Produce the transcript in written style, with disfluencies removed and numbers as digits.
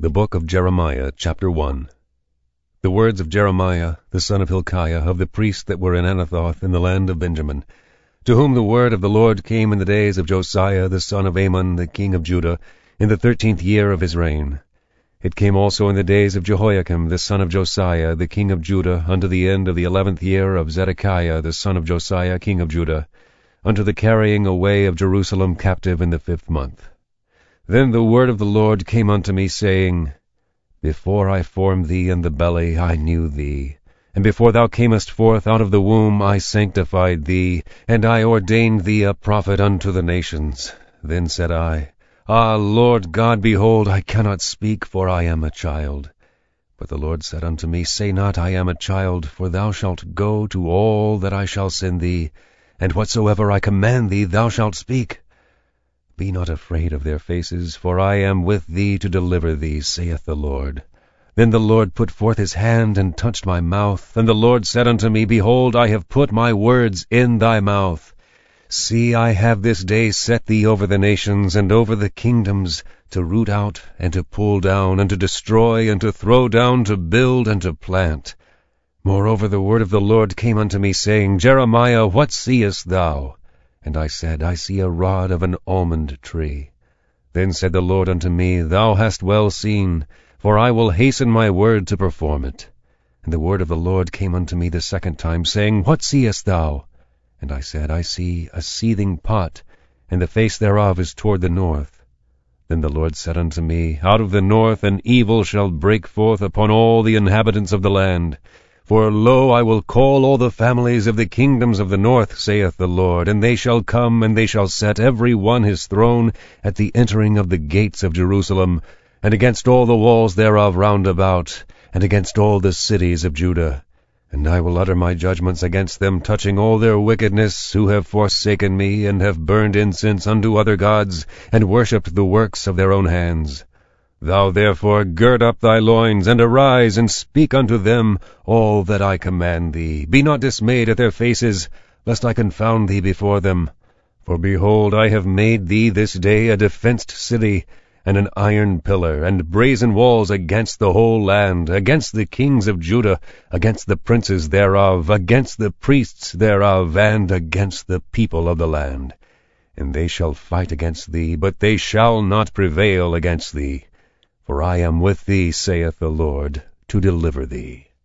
The book of Jeremiah, chapter 1. The words of Jeremiah, the son of Hilkiah, of the priests that were in Anathoth in the land of Benjamin, to whom the word of the Lord came in the days of Josiah the son of Amon, the king of Judah, in the 13th year of his reign. It came also in the days of Jehoiakim the son of Josiah, the king of Judah, unto the end of the 11th year of Zedekiah the son of Josiah, king of Judah, unto the carrying away of Jerusalem captive in the 5th month. Then the word of the Lord came unto me, saying, Before I formed thee in the belly I knew thee, and before thou camest forth out of the womb I sanctified thee, and I ordained thee a prophet unto the nations. Then said I, Ah, Lord God, behold, I cannot speak, for I am a child. But the Lord said unto me, Say not, I am a child, for thou shalt go to all that I shall send thee, and whatsoever I command thee thou shalt speak. Be not afraid of their faces, for I am with thee to deliver thee, saith the Lord. Then the Lord put forth his hand, and touched my mouth. And the Lord said unto me, Behold, I have put my words in thy mouth. See, I have this day set thee over the nations, and over the kingdoms, to root out, and to pull down, and to destroy, and to throw down, to build, and to plant. Moreover the word of the Lord came unto me, saying, Jeremiah, what seest thou? And I said, I see a rod of an almond tree. Then said the Lord unto me, Thou hast well seen, for I will hasten my word to perform it. And the word of the Lord came unto me the second time, saying, What seest thou? And I said, I see a seething pot, and the face thereof is toward the north. Then the Lord said unto me, Out of the north an evil shall break forth upon all the inhabitants of the land. For, lo, I will call all the families of the kingdoms of the north, saith the Lord, and they shall come, and they shall set every one his throne at the entering of the gates of Jerusalem, and against all the walls thereof round about, and against all the cities of Judah. And I will utter my judgments against them, touching all their wickedness, who have forsaken me, and have burned incense unto other gods, and worshipped the works of their own hands. Thou therefore gird up thy loins, and arise, and speak unto them all that I command thee. Be not dismayed at their faces, lest I confound thee before them. For behold, I have made thee this day a defenced city, and an iron pillar, and brazen walls against the whole land, against the kings of Judah, against the princes thereof, against the priests thereof, and against the people of the land. And they shall fight against thee, but they shall not prevail against thee. For I am with thee, saith the Lord, to deliver thee.